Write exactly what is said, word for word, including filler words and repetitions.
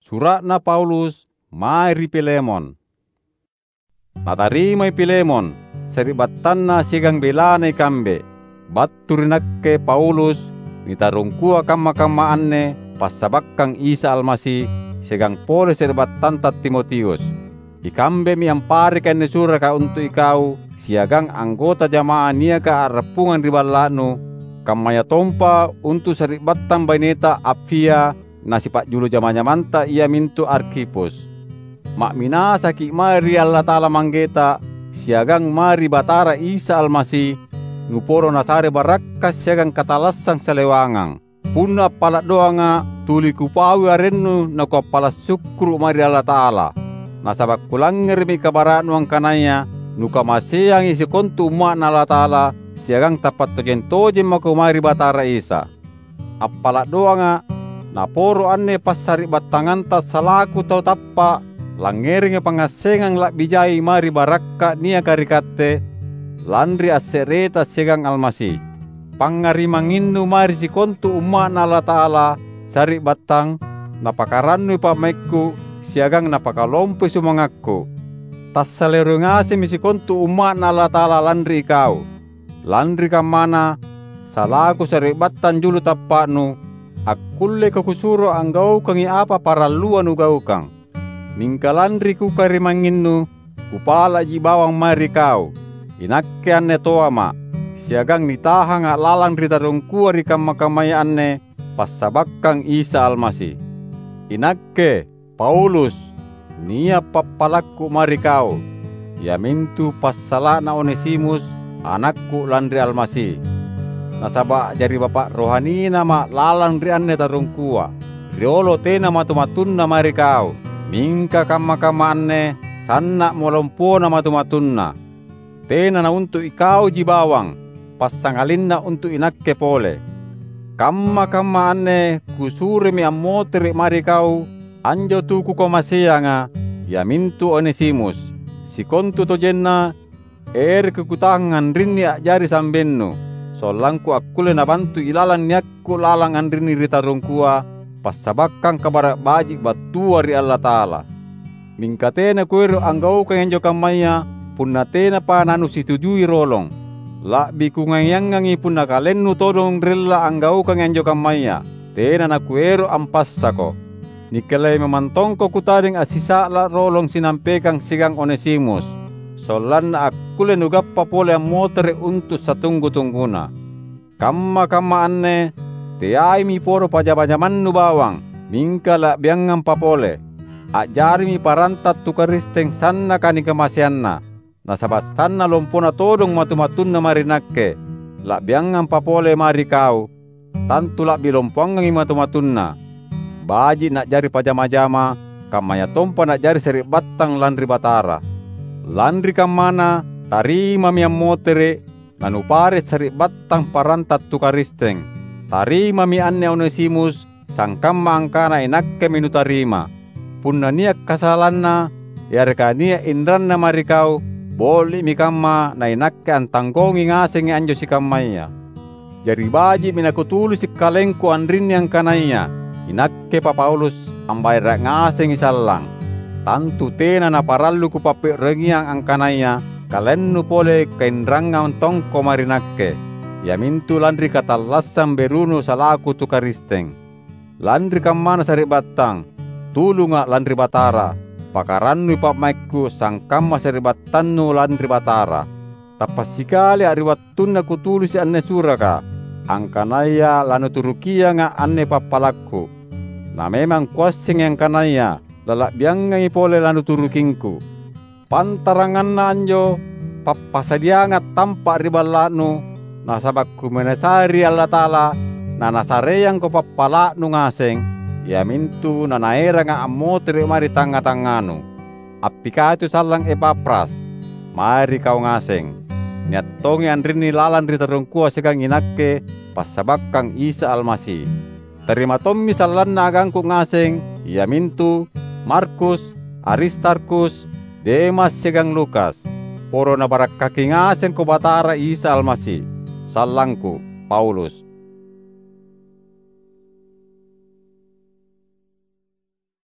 Suratna Paulus mari Pilemon. Natarimay Pilemon, saribattanna sigang belana ikambe. Batturiнаkke Paulus, nitarungkua kamma-kamma anne, passabakkang Isa Almasi, sigang pole saribattanta Timotius. Ikambe mi ampari kenne suraka untuk ikau, siagang anggota jamaah niaka arrapungan riballanu, kammaya tompa untuk saribattan baineta Apfia, nasipak julu jamanya manta ia mintu Arkipus. Mak minasa ki mari Allah Ta'ala manggeta, siagang mari batara Isa Almasi, nuporo nasare barakkas siagang katalasang salewangang. Punna pala doanga, tuli kupawi arennu na ko pala syukru mari Allah Ta'ala. Nasabak kulanger mi kabaranu ang kanaya, nuka maseyang isi kontu umat na Allah Ta'ala, siagang tapat tojen tojen mako mari batara Isa. Apala doanga, naporo anne pasari batanganta salaku tau tappa, langeringe pangasengang lak bijai mari barakka nia karikatte, landri asereta segang Almasi. Pangarimanginu mari si kontu umat na Allah Ta'ala, sari batang, napakarannu pamekku, siagang napakalompe sumangakku. Tas salero ngase misi kontu umat na Allah Ta'ala landri ikau. Landri kamana, salaku sari batang julu tappanu, akulle kakusuro anggau kangi apa paraluan ugau kang. Mingkalandri ku karimanginnu, kupala jibawang mari kau. Inakke anne toama, siagang nitaha nga lalang ritarungkua rikam-makamay anne, passabakkang Isa Almasi. Inakke, Paulus, nia papalakku mari kau. Yamintu passala na Onesimus, anakku landri Almasi. Nasaba jari bapak rohani nama lalang ri anne tarungkua. Riolo tena matu-matunna mari kau. Mingka kamma-kamma anne sanna molompo na matu-matunna. Tena na untuk ikau jibawang, passangalinna untuk inakke pole. Kamma-kamma anne kusure mi ammoteri mari kau, anjo tuku ko maseyanga, yamintu Onesimus. Sikontu tojenna, er kekutangan rinni ajari sambennu. Solangku akkule nabantu ilalang niakku lalang andrini ritarungkua, passabakkang kabarak bajik batua ri Allah Ta'ala. Mingkatena kuero anggau kang enjo kamaya, punna tena pa nanu situjui rolong. Lakbi kungangyangangi punna kalennu todong rilla anggau kang enjo kamaya, tena na kuero ampassako. Nikelai memantongko kutadeng asisa la rolong sinampekang sigang Onesimus. Solan akkule nugappa pole ammotere untuk satunggu-tungguna. Kamma-kamma anne, teai mi poro pajabajamannu bawang, mingka la biangan papole. Ajari mi parantat tukaristeng sanna kani kemasianna. Nasabastanna lompona todong matu-matunna marinakke. La biangan papole mari kau, tantu la bilompongangi matu-matunna. Baji nak jari pajama-jama, kamaya tompa nak jari seri batang landri batara. Landri kamana, tarima mi ammotere, nanupare sari batang parantat tukaristeng. Tarima mi anne Onesimus, sangkamma angkana inakke minu tarima. Punna niak kasalanna, yarka nia indranna mari kau, boli mi kamma na inakke antangkongi ngasengi anjo si kammaya. Jari baji minaku tulis kalengku andrin yang kanaya, inakke pa Paulus ambayra ngasengi sallang. Tantu tena na parallu ku pape rengiang angkanaya, kalennu pole kainranga tongko marinakke. Yamintu landri katallassam beruno salaku tukaristeng. Landri kammana sari batang, tulunga landri batara. Pakarannu ipamaikku sangkamma sari battannu landri batara. Tapas sikali ariwattunna ku tulis anne suraka, angkanaya lanu turukia nga anne papalakku. Na memang kuasing yang kanaya, lalak biangangi pole lanu turukingku. Pantaranganna anjo, pappasadiangat tampak riballanu, nasabakku menesari Allah Ta'ala, na nasareyang ko pappalaknu ngaseng, yamintu na naera nga ammoteri mari tanga-tanganu. Appika itu salang Epapras, mari kau ngaseng. Niat tongi andrini lalan ritarungkua segang inakke, passabakkang Isa Almasi. Terima tommi salanna agangku ngaseng, yamintu Markus, Aristarkus, Demas segang Lukas. Poro na barak kaki ngaseng ko batara Isa Almasi. Salangku, Paulus.